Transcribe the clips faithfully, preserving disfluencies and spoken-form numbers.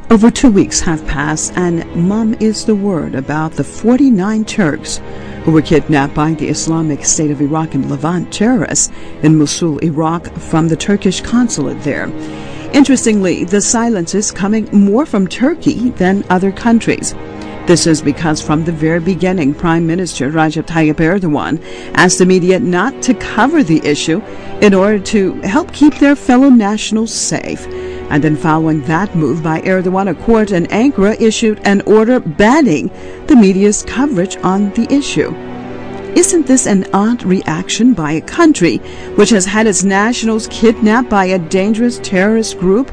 Over two weeks have passed, and mum is the word about the forty-nine Turks who were kidnapped by the Islamic State of Iraq and Levant terrorists in Mosul, Iraq, from the Turkish consulate there. Interestingly, the silence is coming more from Turkey than other countries. This is because from the very beginning, Prime Minister Recep Tayyip Erdogan asked the media not to cover the issue in order to help keep their fellow nationals safe. And then following that move by Erdogan, a court in Ankara issued an order banning the media's coverage on the issue. Isn't this an odd reaction by a country which has had its nationals kidnapped by a dangerous terrorist group?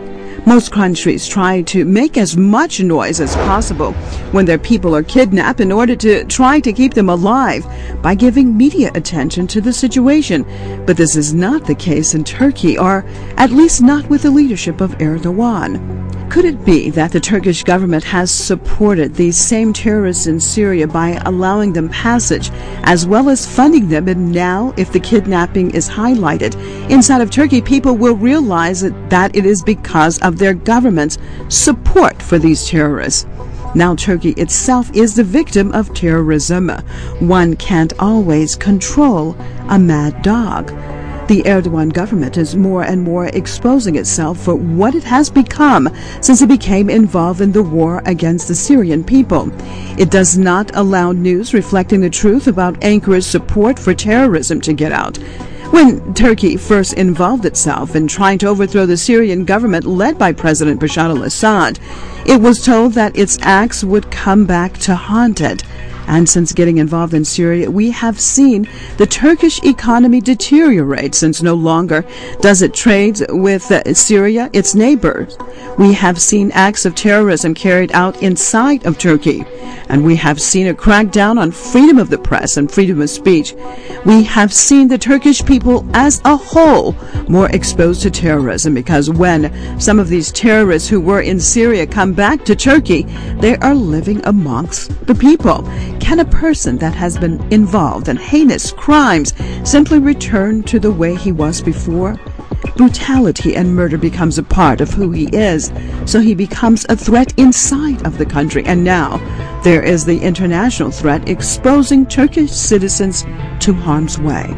Most countries try to make as much noise as possible when their people are kidnapped in order to try to keep them alive by giving media attention to the situation. But this is not the case in Turkey, or at least not with the leadership of Erdogan. Could it be that the Turkish government has supported these same terrorists in Syria by allowing them passage, as well as funding them, and now, if the kidnapping is highlighted inside of Turkey, people will realize that it is because of their government's support for these terrorists? Now Turkey itself is the victim of terrorism. One can't always control a mad dog. The Erdogan government is more and more exposing itself for what it has become since it became involved in the war against the Syrian people. It does not allow news reflecting the truth about Ankara's support for terrorism to get out. When Turkey first involved itself in trying to overthrow the Syrian government led by President Bashar al-Assad, it was told that its acts would come back to haunt it. And since getting involved in Syria, we have seen the Turkish economy deteriorate, since no longer does it trade with uh, Syria, its neighbors. We have seen acts of terrorism carried out inside of Turkey, and we have seen a crackdown on freedom of the press and freedom of speech. We have seen the Turkish people as a whole more exposed to terrorism, because when some of these terrorists who were in Syria come back to Turkey, they are living amongst the people. Can a person that has been involved in heinous crimes simply return to the way he was before? Brutality and murder becomes a part of who he is, so he becomes a threat inside of the country. And now there is the international threat exposing Turkish citizens to harm's way.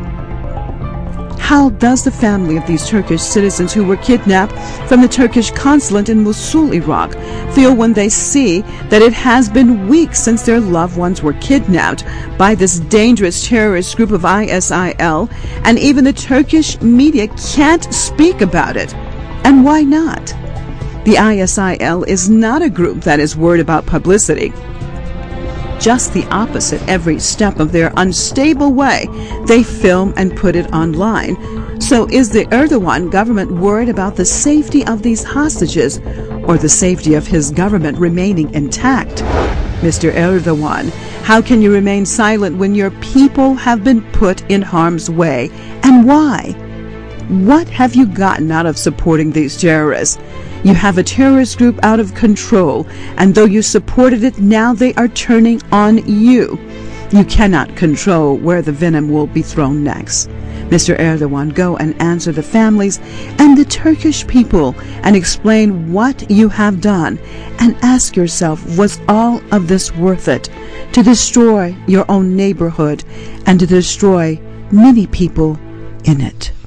How does the family of these Turkish citizens who were kidnapped from the Turkish consulate in Mosul, Iraq, feel when they see that it has been weeks since their loved ones were kidnapped by this dangerous terrorist group of I S I L, and even the Turkish media can't speak about it? And why not? The I S I L is not a group that is worried about publicity. Just the opposite. Every step of their unstable way, they film and put it online. So is the Erdogan government worried about the safety of these hostages, or the safety of his government remaining intact? Mister Erdogan, how can you remain silent when your people have been put in harm's way? And why? What have you gotten out of supporting these terrorists? You have a terrorist group out of control, and though you supported it, now they are turning on you. You cannot control where the venom will be thrown next. Mister Erdogan, go and answer the families and the Turkish people and explain what you have done, and ask yourself, was all of this worth it? To destroy your own neighborhood and to destroy many people in it.